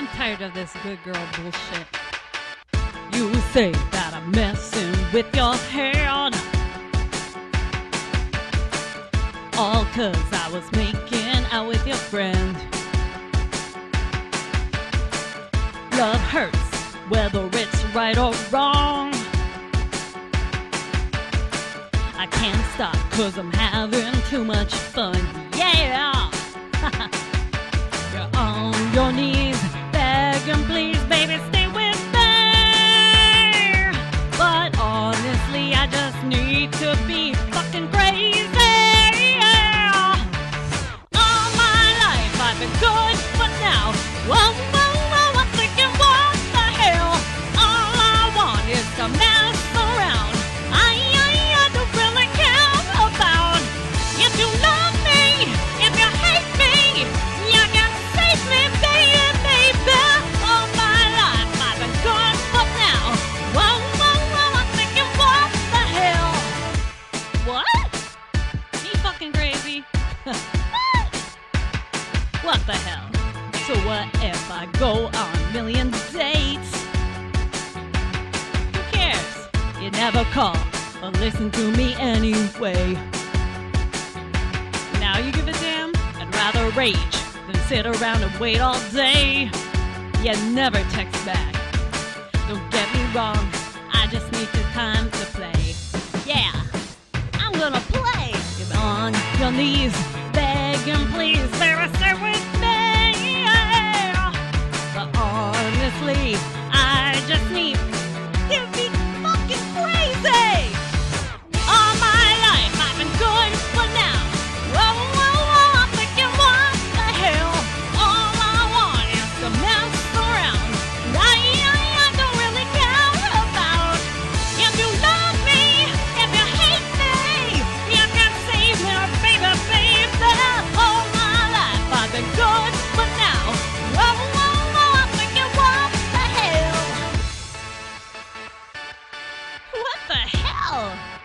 tired of this good girl bullshit. You say that I'm messing with your head, all 'cause I was making out with your friend. Love hurts, whether it's right or wrong. I can't stop 'cause I'm having too much fun. Yeah! You're on your knees, begging please, baby, stay with me. But honestly, I just need to be fucking crazy. All my life I've been good, but now, whoa, whoa, whoa, I'm thinking, what the hell? All I want is to mess around. I don't really care about if you love me, if you hate me, you can save me, baby. All my life I've been good, but now, whoa, whoa, whoa, I'm thinking, what the hell? What? Me fucking crazy? What the hell? So what if I go on a million dates? Who cares? You never call or listen to me anyway. Now you give a damn? I'd rather rage than sit around and wait all day. You never text back. Don't get me wrong, I just need the time to play. Yeah, I'm gonna play. You're on your knees, begging please, baby, stay with me. But honestly, I just need to be fucking crazy. All my life I've been good, but now, whoa, whoa, whoa, I'm thinking, what the hell? All I want is to mess around. I don't really care about if you love me, if you hate me, you can save me, baby. All my life I've been good, but now, whoa, whoa, whoa, I'm thinking, what the hell? What the hell?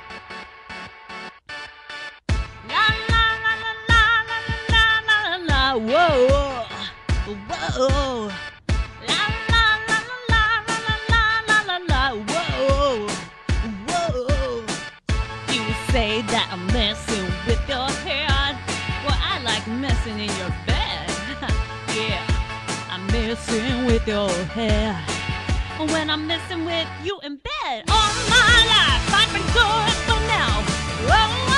La la la la la la la la la la, whoa, whoa. La la la la la la la la la la, whoa, whoa. You say that I'm messing with your head. Well, I like messing in your bed. Yeah, I'm messing with your head. When I'm messing with you in bed, all my life I've been good, so now, whoa,